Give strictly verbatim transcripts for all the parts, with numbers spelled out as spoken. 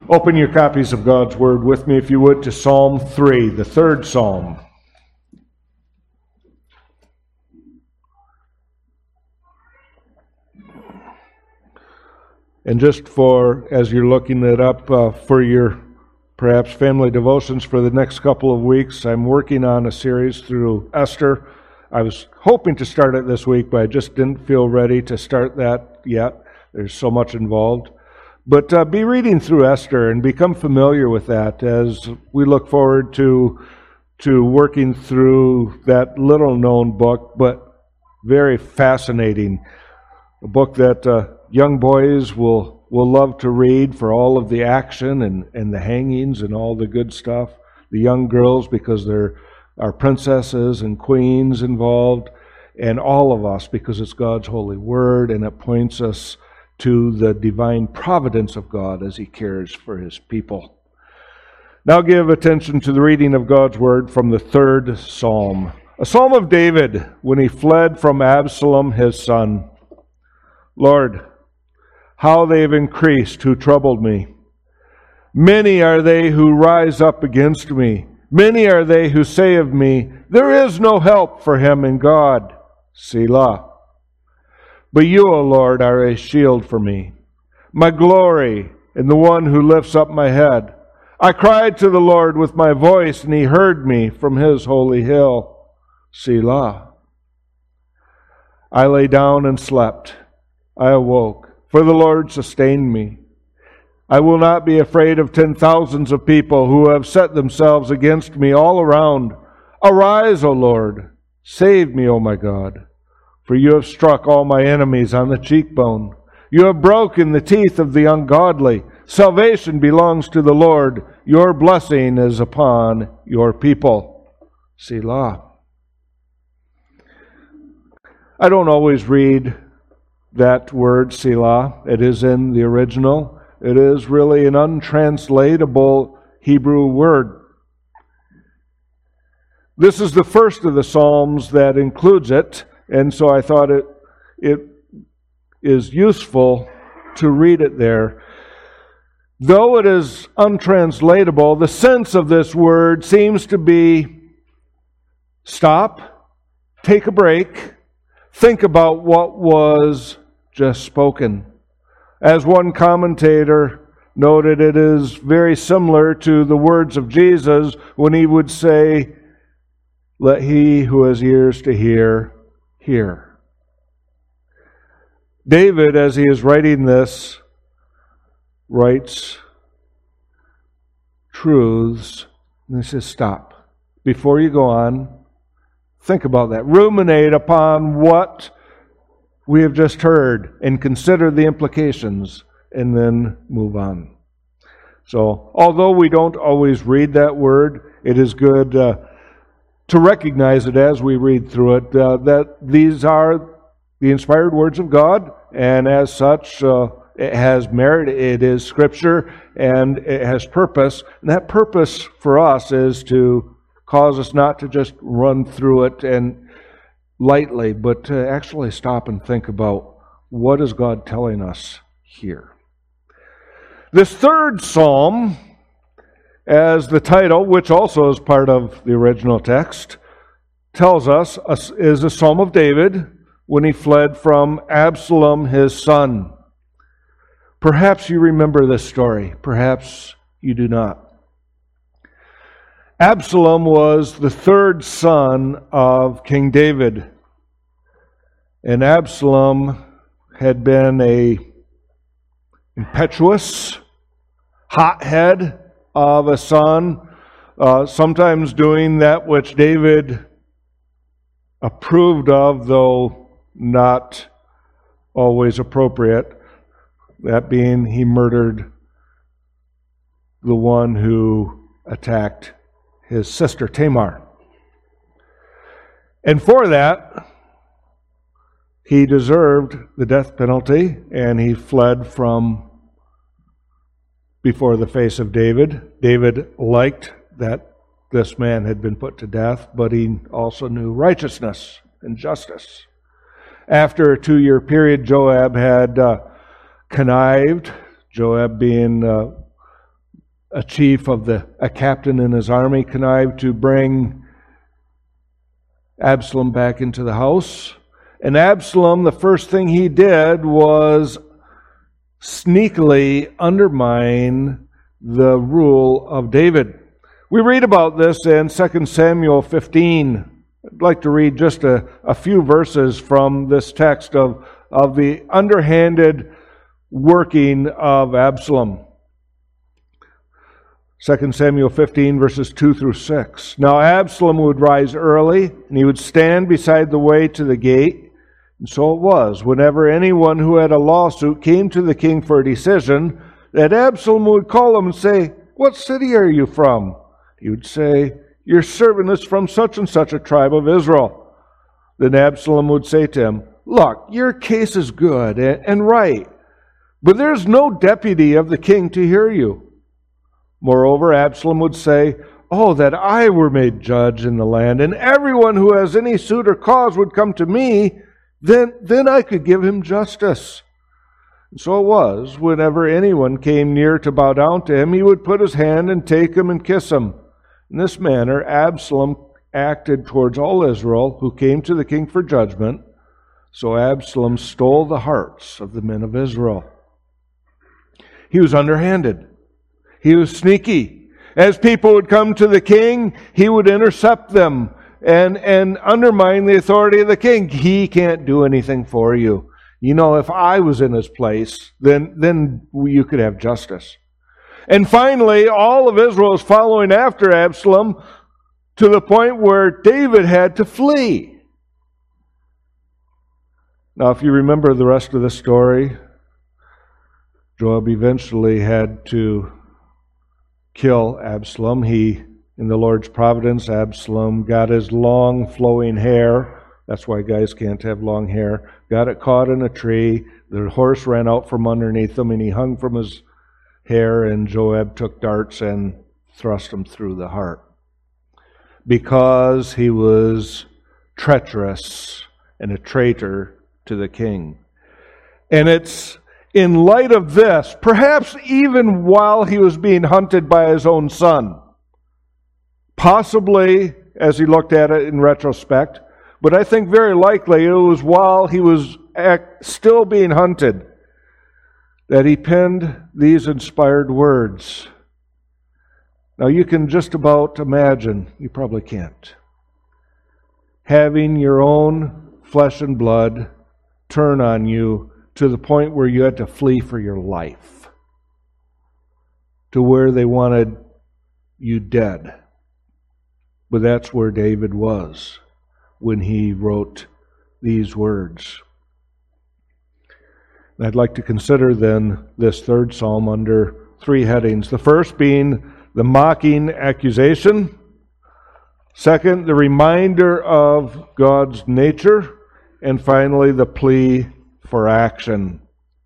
Open your copies of God's Word with me, if you would, to Psalm three, the third Psalm. And just for, as you're looking it up uh, for your perhaps family devotions for the next couple of weeks, I'm working on a series through Esther. I was hoping to start it this week, but I just didn't feel ready to start that yet. There's so much involved. But uh, be reading through Esther and become familiar with that as we look forward to to working through that little-known book, but very fascinating. A book that uh, young boys will will love to read for all of the action and, and the hangings and all the good stuff. The young girls, because there are princesses and queens involved, and all of us, because it's God's holy word and it points us to the divine providence of God as He cares for His people. Now give attention to the reading of God's Word from the third Psalm. A Psalm of David when he fled from Absalom his son. Lord, how they have increased who troubled me. Many are they who rise up against me. Many are they who say of me, there is no help for him in God. Selah. But you, O Lord, are a shield for me, my glory, and the one who lifts up my head. I cried to the Lord with my voice, and He heard me from His holy hill. Selah. I lay down and slept. I awoke, for the Lord sustained me. I will not be afraid of ten thousands of people who have set themselves against me all around. Arise, O Lord. Save me, O my God. For you have struck all my enemies on the cheekbone. You have broken the teeth of the ungodly. Salvation belongs to the Lord. Your blessing is upon your people. Selah. I don't always read that word, Selah. It is in the original. It is really an untranslatable Hebrew word. This is the first of the Psalms that includes it. And so I thought it it is useful to read it there. Though it is untranslatable, the sense of this word seems to be stop, take a break, think about what was just spoken. As one commentator noted, it is very similar to the words of Jesus when He would say, let he who has ears to hear, hear. David, as he is writing this, writes truths, and he says, stop. Before you go on, think about that. Ruminate upon what we have just heard and consider the implications, and then move on. So, although we don't always read that word, it is good uh, to recognize it as we read through it, uh, that these are the inspired words of God, and as such, uh, it has merit, it is Scripture, and it has purpose. And that purpose for us is to cause us not to just run through it and lightly, but to actually stop and think about what is God telling us here. This third psalm, as the title, which also is part of the original text, tells us, is a psalm of David when he fled from Absalom his son. Perhaps you remember this story. Perhaps you do not. Absalom was the third son of King David. And Absalom had been a impetuous, hothead of a son, uh, sometimes doing that which David approved of, though not always appropriate. That being, he murdered the one who attacked his sister Tamar. And for that, he deserved the death penalty, and he fled from before the face of David. David liked that this man had been put to death, but he also knew righteousness and justice. After a two-year period, Joab had uh, connived, Joab being uh, a chief of the, a captain in his army, connived to bring Absalom back into the house. And Absalom, the first thing he did was sneakily undermine the rule of David. We read about this in Second Samuel fifteen. I'd like to read just a, a few verses from this text of, of the underhanded working of Absalom. Second Samuel fifteen, verses two through six. Now Absalom would rise early, and he would stand beside the way to the gate. And so it was, whenever anyone who had a lawsuit came to the king for a decision, that Absalom would call him and say, "What city are you from?" He would say, "Your servant is from such and such a tribe of Israel." Then Absalom would say to him, "Look, your case is good and right, but there is no deputy of the king to hear you." Moreover, Absalom would say, "Oh, that I were made judge in the land, and everyone who has any suit or cause would come to me, then, then I could give him justice." And so it was, whenever anyone came near to bow down to him, he would put his hand and take him and kiss him. In this manner, Absalom acted towards all Israel who came to the king for judgment. So Absalom stole the hearts of the men of Israel. He was underhanded. He was sneaky. As people would come to the king, he would intercept them and, and undermine the authority of the king. He can't do anything for you. You know, if I was in his place, then, then you could have justice. And finally, all of Israel is following after Absalom to the point where David had to flee. Now, if you remember the rest of the story, Joab eventually had to kill Absalom. He, in the Lord's providence, Absalom got his long flowing hair. That's why guys can't have long hair. Got it caught in a tree. The horse ran out from underneath him, and he hung from his hair, and Joab took darts and thrust him through the heart. Because he was treacherous and a traitor to the king. And it's in light of this, perhaps even while he was being hunted by his own son, possibly as he looked at it in retrospect, but I think very likely it was while he was act, still being hunted that he penned these inspired words. Now you can just about imagine, you probably can't, having your own flesh and blood turn on you to the point where you had to flee for your life, to where they wanted you dead. But that's where David was when he wrote these words. I'd like to consider then this third psalm under three headings. The first being the mocking accusation. Second, the reminder of God's nature. And finally, the plea for action.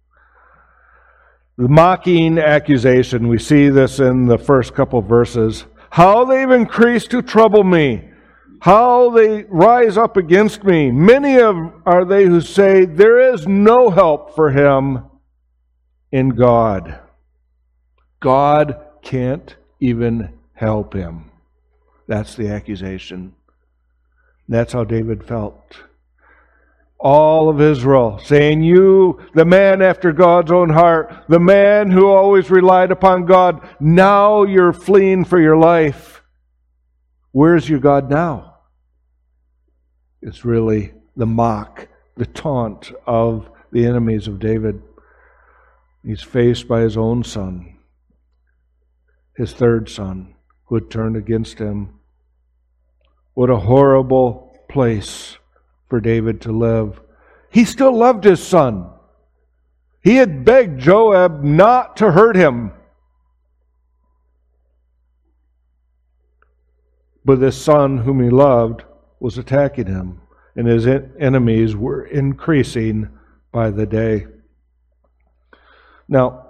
The mocking accusation, we see this in the first couple verses. How they've increased to trouble me. How they rise up against me. Many of are they who say, there is no help for him in God. God can't even help him. That's the accusation. That's how David felt. All of Israel saying, you, the man after God's own heart, the man who always relied upon God, now you're fleeing for your life. Where's your God now? It's really the mock, the taunt of the enemies of David. He's faced by his own son, his third son, who had turned against him. What a horrible place for David to live. He still loved his son. He had begged Joab not to hurt him. But this son whom he loved was attacking him, and his enemies were increasing by the day. Now,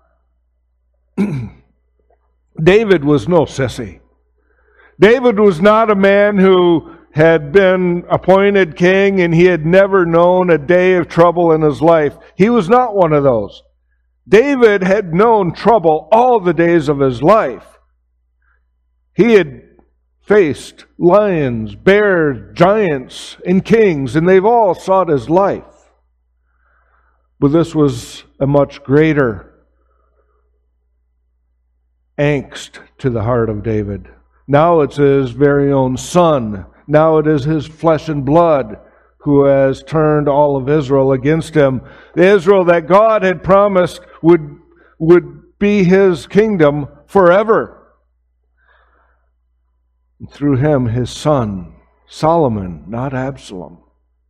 David was no sissy. David was not a man who had been appointed king and he had never known a day of trouble in his life. He was not one of those. David had known trouble all the days of his life. He had faced lions, bears, giants, and kings, and they've all sought his life. But this was a much greater angst to the heart of David. Now it's his very own son. Now it is his flesh and blood who has turned all of Israel against him. The Israel that God had promised would, would be his kingdom forever. And through him, his son, Solomon, not Absalom.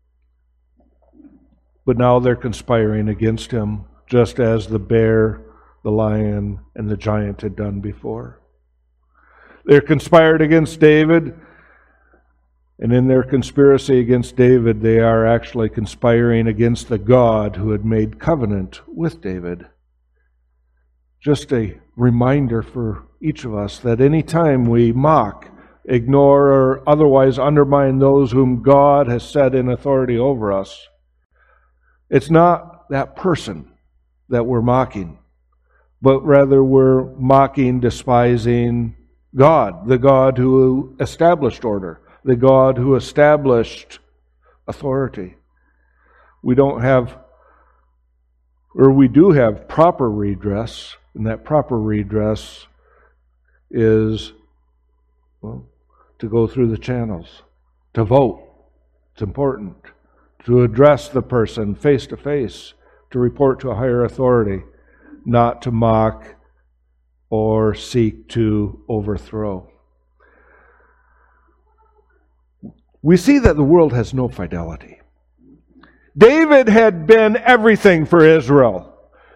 But now they're conspiring against him, just as the bear, the lion, and the giant had done before. They're conspired against David, and in their conspiracy against David, they are actually conspiring against the God who had made covenant with David. Just a reminder for each of us that any time we mock, ignore, or otherwise undermine those whom God has set in authority over us, it's not that person that we're mocking, but rather we're mocking, despising God, the God who established order, the God who established authority. We don't have, or we do have proper redress, and that proper redress is, well, to go through the channels, to vote. It's important. To address the person face to face, to report to a higher authority, not to mock or seek to overthrow. We see that the world has no fidelity. David had been everything for Israel.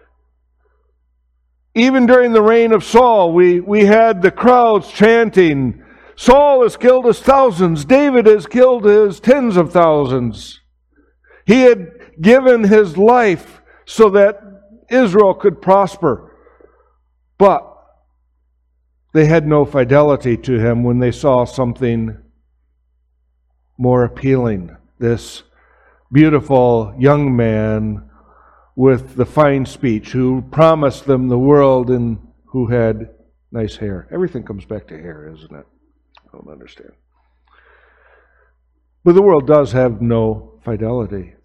Even during the reign of Saul, we, we had the crowds chanting, Saul has killed his thousands, David has killed his tens of thousands. He had given his life so that Israel could prosper. But they had no fidelity to him when they saw something more appealing. This beautiful young man with the fine speech who promised them the world and who had nice hair. Everything comes back to hair, isn't it? I don't understand. But the world does have no fidelity.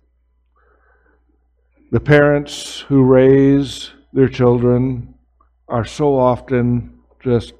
The parents who raise their children are so often just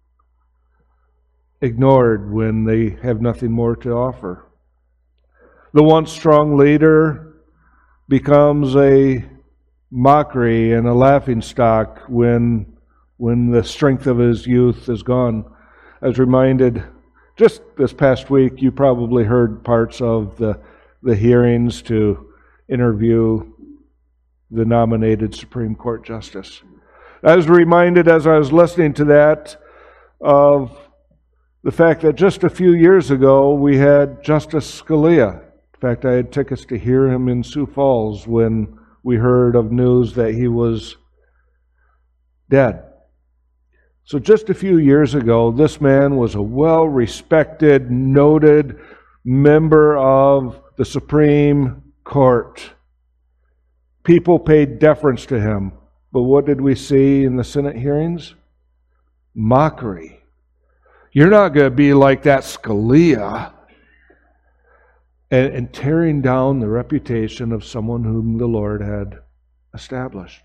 ignored when they have nothing more to offer. The once strong leader becomes a mockery and a laughingstock when, when the strength of his youth is gone. I was reminded just this past week, you probably heard parts of the, the hearings to interview the nominated Supreme Court Justice. I was reminded as I was listening to that of the fact that just a few years ago we had Justice Scalia. In fact, I had tickets to hear him in Sioux Falls when we heard of news that he was dead. So just a few years ago, this man was a well-respected, noted member of the Supreme Court. People paid deference to him. But what did we see in the Senate hearings? Mockery. You're not going to be like that Scalia. And, and tearing down the reputation of someone whom the Lord had established.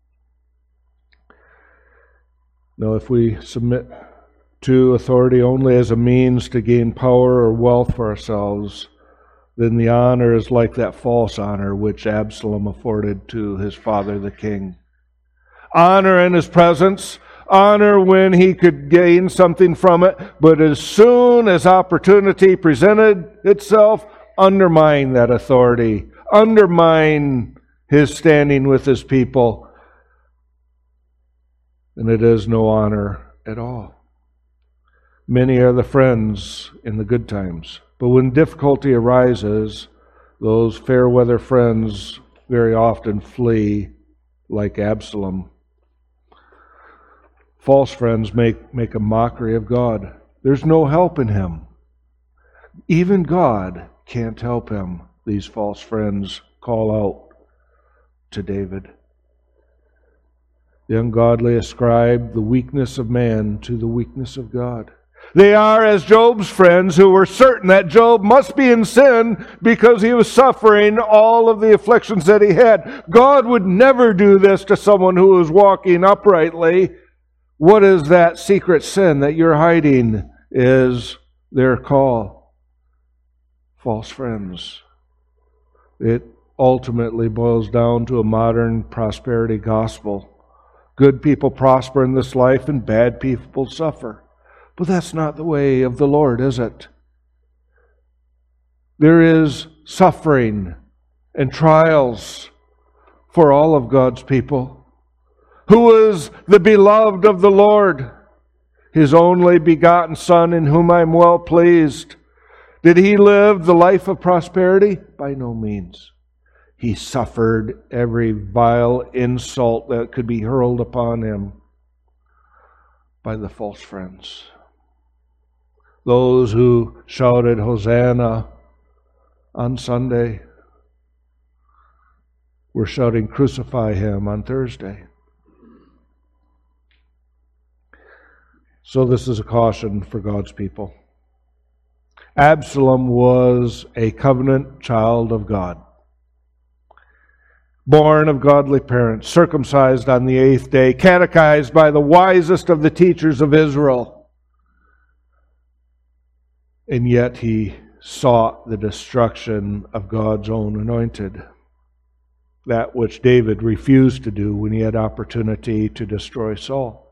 Now, if we submit to authority only as a means to gain power or wealth for ourselves, then the honor is like that false honor which Absalom afforded to his father, the king. Honor in his presence, honor when he could gain something from it, but as soon as opportunity presented itself, undermine that authority, undermine his standing with his people, and it is no honor at all. Many are the friends in the good times, but when difficulty arises, those fair weather friends very often flee like Absalom. False friends make, make a mockery of God. There's no help in him. Even God can't help him, these false friends call out to David. The ungodly ascribe the weakness of man to the weakness of God. They are as Job's friends who were certain that Job must be in sin because he was suffering all of the afflictions that he had. God would never do this to someone who was walking uprightly. What is that secret sin that you're hiding? Is their call. False friends. It ultimately boils down to a modern prosperity gospel. Good people prosper in this life and bad people suffer. But that's not the way of the Lord, is it? There is suffering and trials for all of God's people. Who is the beloved of the Lord? His only begotten Son, in whom I am well pleased. Did he live the life of prosperity? By no means. He suffered every vile insult that could be hurled upon him by the false friends. Those who shouted Hosanna on Sunday were shouting crucify him on Thursday. So this is a caution for God's people. Absalom was a covenant child of God. Born of godly parents, circumcised on the eighth day, catechized by the wisest of the teachers of Israel. And yet he sought the destruction of God's own anointed. That which David refused to do when he had opportunity to destroy Saul.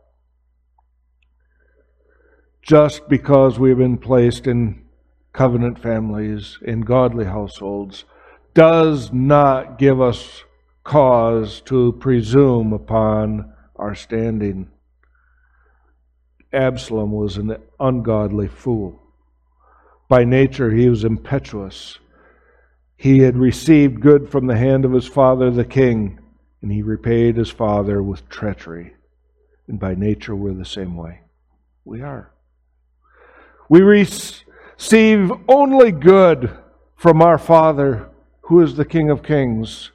Just because we've been placed in covenant families, in godly households, does not give us cause to presume upon our standing. Absalom was an ungodly fool. By nature, he was impetuous. He had received good from the hand of his father, the king, and he repaid his father with treachery. And by nature, we're the same way. We are. We receive only good from our Father, who is the King of Kings.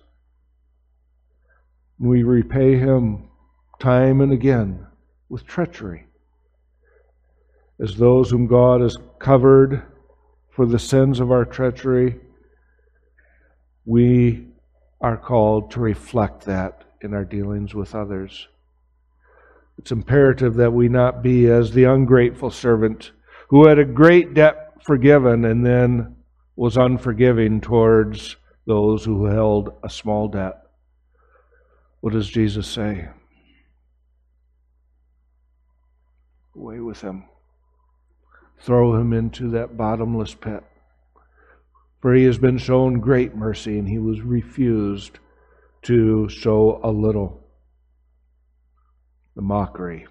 We repay him time and again with treachery. As those whom God has covered for the sins of our treachery, we are called to reflect that in our dealings with others. It's imperative that we not be as the ungrateful servant who had a great debt forgiven and then was unforgiving towards those who held a small debt. What does Jesus say? Away with him. Throw him into that bottomless pit. For he has been shown great mercy, and he was refused to show a little. The mockery.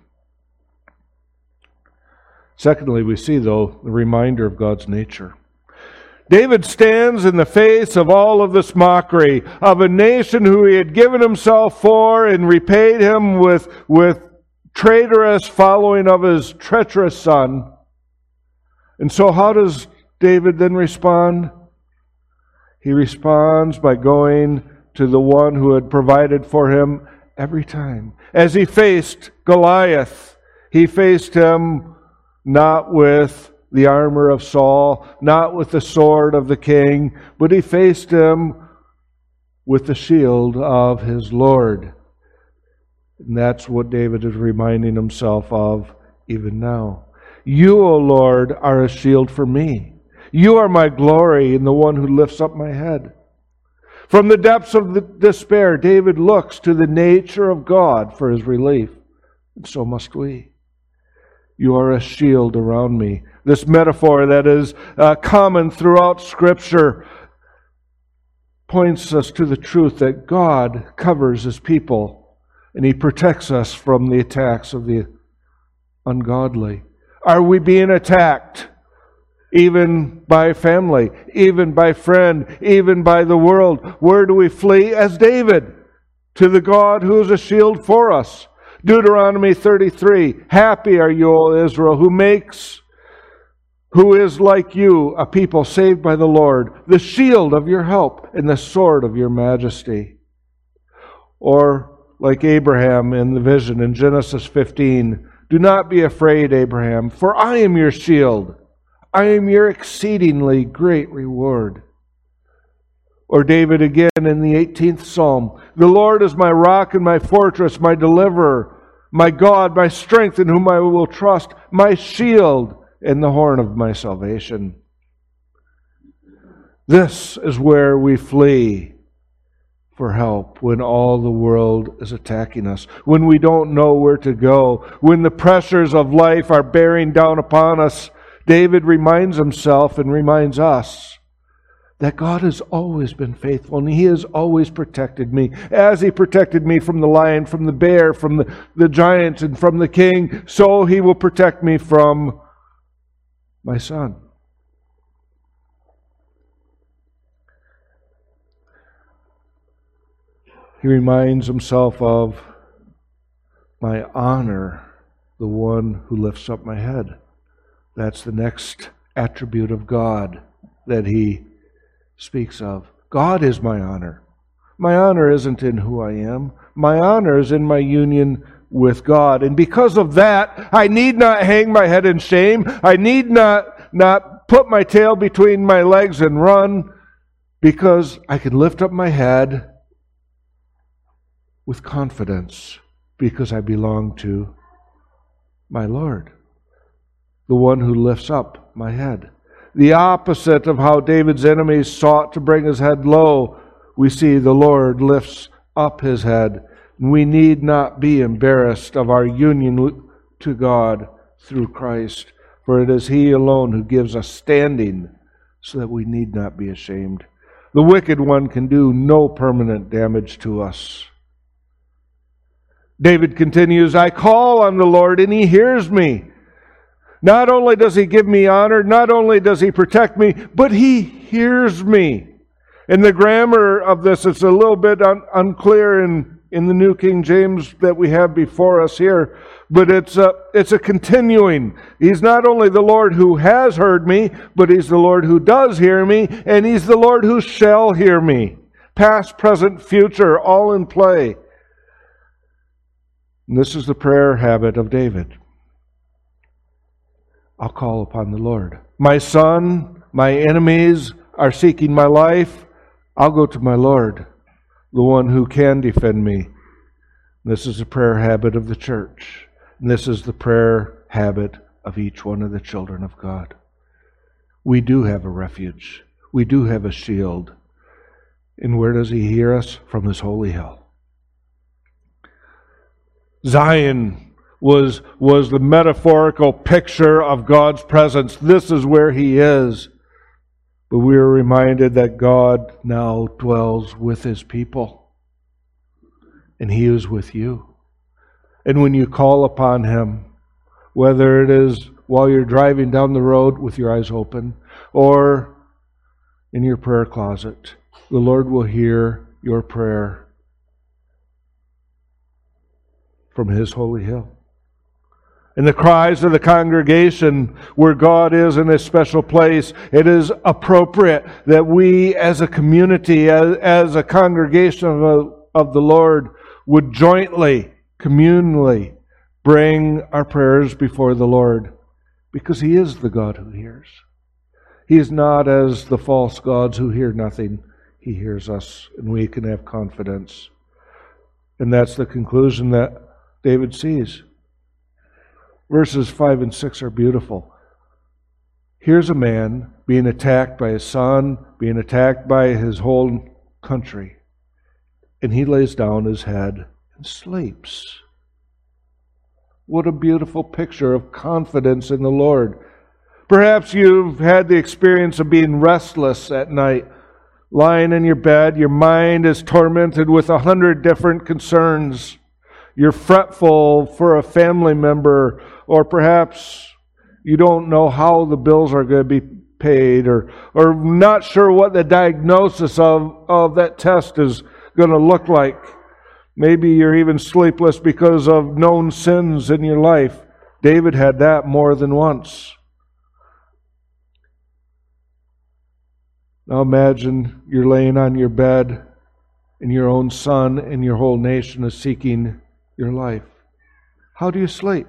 Secondly, we see, though, the reminder of God's nature. David stands in the face of all of this mockery of a nation who he had given himself for and repaid him with, with traitorous following of his treacherous son. And so how does David then respond? He responds by going to the one who had provided for him every time. As he faced Goliath, he faced him not with the armor of Saul, not with the sword of the king, but he faced him with the shield of his Lord. And that's what David is reminding himself of even now. You, O Lord, are a shield for me. You are my glory and the one who lifts up my head. From the depths of the despair, David looks to the nature of God for his relief. And so must we. You are a shield around me. This metaphor that is uh, common throughout Scripture points us to the truth that God covers his people and he protects us from the attacks of the ungodly. Are we being attacked? Even by family, even by friend, even by the world. Where do we flee? As David, to the God who is a shield for us. Deuteronomy thirty-three, happy are you, O Israel, who makes, who is like you, a people saved by the Lord, the shield of your help and the sword of your majesty. Or like Abraham in the vision in Genesis fifteen. Do not be afraid, Abraham, for I am your shield. I am your exceedingly great reward. Or David again in the eighteenth Psalm. The Lord is my rock and my fortress, my deliverer, my God, my strength in whom I will trust, my shield and the horn of my salvation. This is where we flee for help when all the world is attacking us, when we don't know where to go, when the pressures of life are bearing down upon us. David reminds himself and reminds us that God has always been faithful and He has always protected me. As He protected me from the lion, from the bear, from the, the giant, and from the king, so He will protect me from my son. He reminds himself of my honor, the one who lifts up my head. That's the next attribute of God that he speaks of. God is my honor. My honor isn't in who I am. My honor is in my union with God. And because of that, I need not hang my head in shame. I need not, not put my tail between my legs and run, because I can lift up my head with confidence, because I belong to my Lord, the one who lifts up my head. The opposite of how David's enemies sought to bring his head low, we see the Lord lifts up his head. We need not be embarrassed of our union to God through Christ, for it is He alone who gives us standing so that we need not be ashamed. The wicked one can do no permanent damage to us. David continues, I call on the Lord and He hears me. Not only does He give me honor, not only does He protect me, but He hears me. In the grammar of this, it's a little bit un- unclear in, in the New King James that we have before us here, but it's a, it's a continuing. He's not only the Lord who has heard me, but He's the Lord who does hear me, and He's the Lord who shall hear me. Past, present, future, all in play. And this is the prayer habit of David. I'll call upon the Lord. My son, my enemies are seeking my life. I'll go to my Lord, the one who can defend me. This is the prayer habit of the church. And this is the prayer habit of each one of the children of God. We do have a refuge. We do have a shield. And where does He hear us? From His holy hill. Zion was, was the metaphorical picture of God's presence. This is where He is. But we are reminded that God now dwells with His people. And He is with you. And when you call upon Him, whether it is while you're driving down the road with your eyes open, or in your prayer closet, the Lord will hear your prayer from His holy hill. In the cries of the congregation, where God is in a special place, it is appropriate that we as a community, as, as a congregation of, of the Lord, would jointly, communally bring our prayers before the Lord, because He is the God who hears. He is not as the false gods who hear nothing. He hears us, and we can have confidence. And that's the conclusion that David sees. Verses five and six are beautiful. Here's a man being attacked by his son, being attacked by his whole country. And he lays down his head and sleeps. What a beautiful picture of confidence in the Lord. Perhaps you've had the experience of being restless at night, lying in your bed. Your mind is tormented with a hundred different concerns. You're fretful for a family member, or perhaps you don't know how the bills are going to be paid, or, or not sure what the diagnosis of, of that test is going to look like. Maybe you're even sleepless because of known sins in your life. David had that more than once. Now imagine you're laying on your bed and your own son and your whole nation is seeking your life. How do you sleep?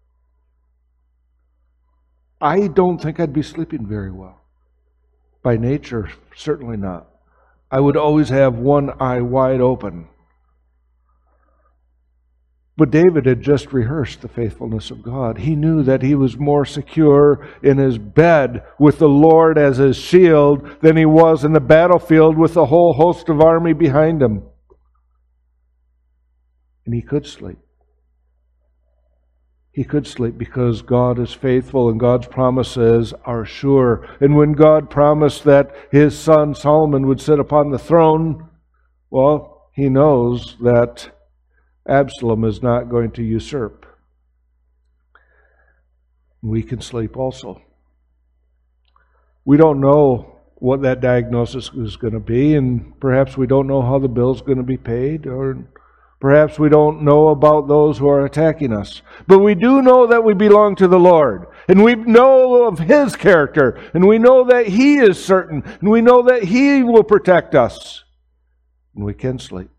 I don't think I'd be sleeping very well. By nature, certainly not. I would always have one eye wide open. But David had just rehearsed the faithfulness of God. He knew that he was more secure in his bed with the Lord as his shield than he was in the battlefield with the whole host of army behind him. And he could sleep. He could sleep because God is faithful and God's promises are sure. And when God promised that his son Solomon would sit upon the throne, well, he knows that Absalom is not going to usurp. We can sleep also. We don't know what that diagnosis is going to be, and perhaps we don't know how the bill's going to be paid, or perhaps we don't know about those who are attacking us. But we do know that we belong to the Lord, and we know of His character, and we know that He is certain, and we know that He will protect us, and we can sleep.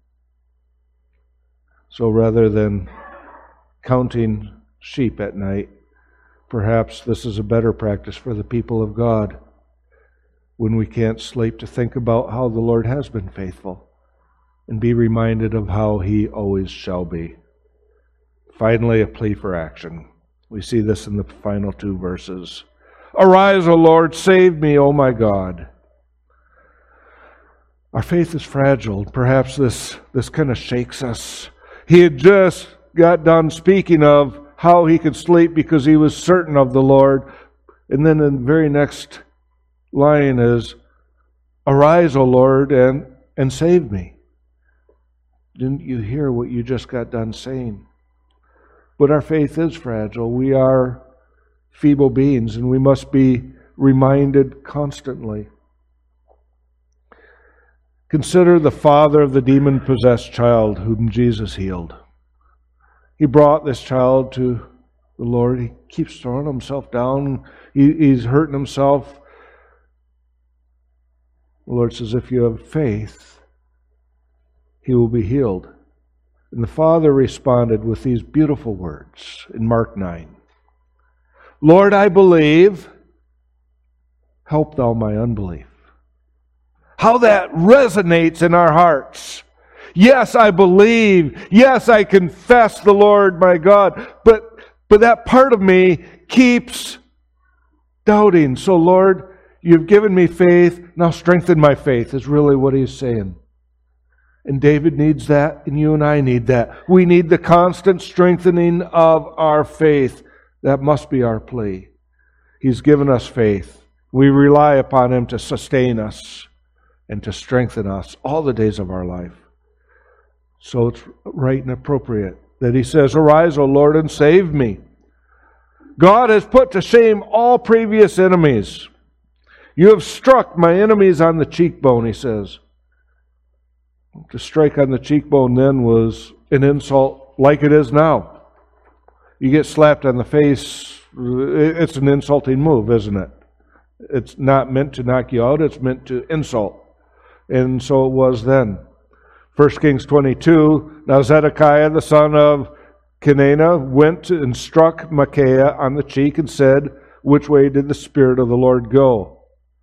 So rather than counting sheep at night, perhaps this is a better practice for the people of God when we can't sleep, to think about how the Lord has been faithful and be reminded of how He always shall be. Finally, a plea for action. We see this in the final two verses. Arise, O Lord, save me, O my God. Our faith is fragile. Perhaps this, this kind of shakes us. He had just got done speaking of how he could sleep because he was certain of the Lord. And then the very next line is, Arise, O Lord, and, and save me. Didn't you hear what you just got done saying? But our faith is fragile. We are feeble beings, and we must be reminded constantly. Consider the father of the demon-possessed child whom Jesus healed. He brought this child to the Lord. He keeps throwing himself down. He, he's hurting himself. The Lord says, if you have faith, he will be healed. And the father responded with these beautiful words in Mark nine. Lord, I believe. Help thou my unbelief. How that resonates in our hearts. Yes, I believe. Yes, I confess the Lord my God. But, but that part of me keeps doubting. So Lord, you've given me faith. Now strengthen my faith is really what he's saying. And David needs that, and you and I need that. We need the constant strengthening of our faith. That must be our plea. He's given us faith. We rely upon Him to sustain us and to strengthen us all the days of our life. So it's right and appropriate that He says, Arise, O Lord, and save me. God has put to shame all previous enemies. You have struck my enemies on the cheekbone, He says. To strike on the cheekbone then was an insult like it is now. You get slapped on the face, it's an insulting move, isn't it? It's not meant to knock you out, it's meant to insult. And so it was then. First Kings twenty-two, now Zedekiah the son of Kenana went and struck Micaiah on the cheek and said, Which way did the Spirit of the Lord go?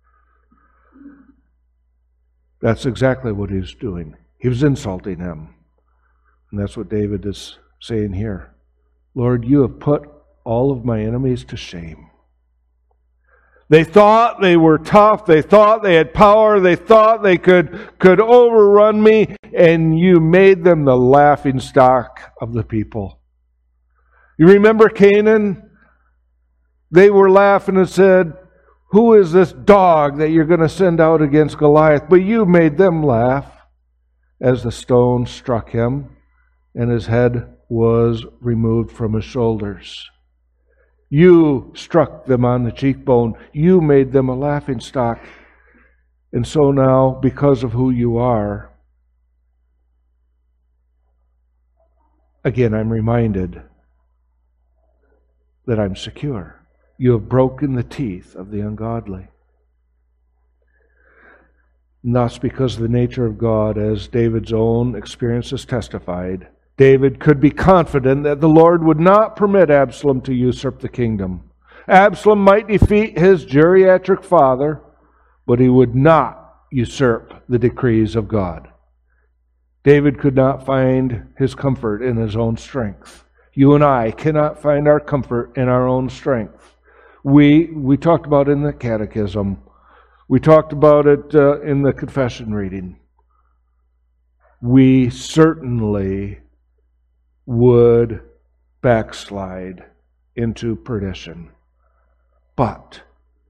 That's exactly what he was doing. He was insulting him. And that's what David is saying here. Lord, you have put all of my enemies to shame. They thought they were tough. They thought they had power. They thought they could, could overrun me. And you made them the laughingstock of the people. You remember Canaan? They were laughing and said, Who is this dog that you're going to send out against Goliath? But you made them laugh as the stone struck him and his head was removed from his shoulders. You struck them on the cheekbone. You made them a laughingstock. And so now, because of who you are, again, I'm reminded that I'm secure. You have broken the teeth of the ungodly. And thus, because of the nature of God, as David's own experiences testified, David could be confident that the Lord would not permit Absalom to usurp the kingdom. Absalom might defeat his geriatric father, but he would not usurp the decrees of God. David could not find his comfort in his own strength. You and I cannot find our comfort in our own strength. We, we talked about it in the catechism. We talked about it uh, in the confession reading. We certainly would backslide into perdition. But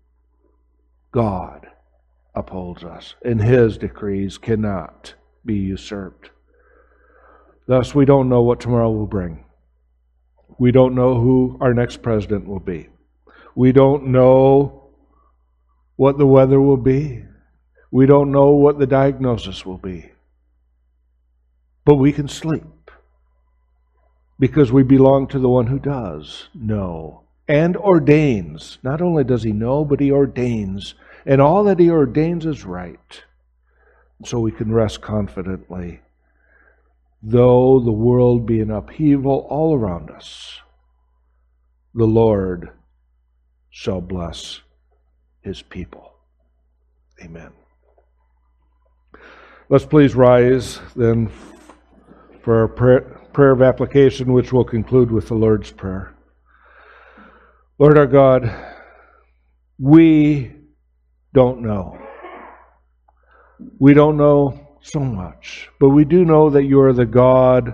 God upholds us, and His decrees cannot be usurped. Thus, we don't know what tomorrow will bring. We don't know who our next president will be. We don't know what the weather will be. We don't know what the diagnosis will be. But we can sleep because we belong to the one who does know and ordains. Not only does He know, but He ordains. And all that He ordains is right. So we can rest confidently. Though the world be in upheaval all around us, the Lord shall bless His people. Amen. Let's please rise then for our prayer, prayer of application, which will conclude with the Lord's Prayer. Lord our God, we don't know. We don't know so much, but we do know that you are the God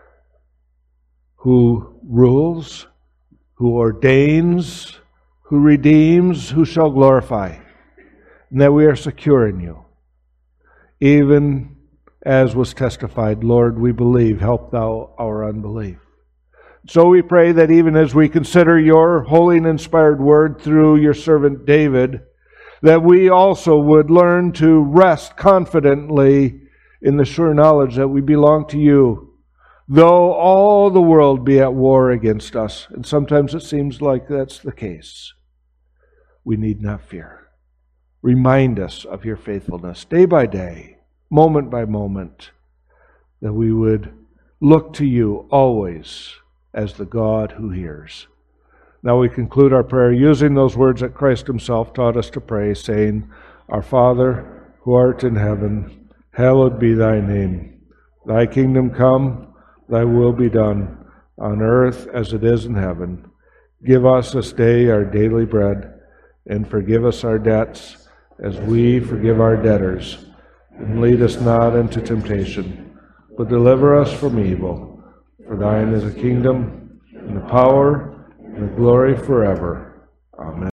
who rules, who ordains, who redeems, who shall glorify, and that we are secure in you. Even as was testified, Lord, we believe, help thou our unbelief. So we pray that even as we consider your holy and inspired word through your servant David, that we also would learn to rest confidently in the sure knowledge that we belong to you, though all the world be at war against us. And sometimes it seems like that's the case. We need not fear. Remind us of your faithfulness day by day, moment by moment, that we would look to you always as the God who hears. Now we conclude our prayer using those words that Christ Himself taught us to pray, saying, Our Father, who art in heaven, hallowed be thy name. Thy kingdom come, thy will be done, on earth as it is in heaven. Give us this day our daily bread, and forgive us our debts, as we forgive our debtors. And lead us not into temptation, but deliver us from evil. For thine is the kingdom, and the power, and the glory forever. Amen.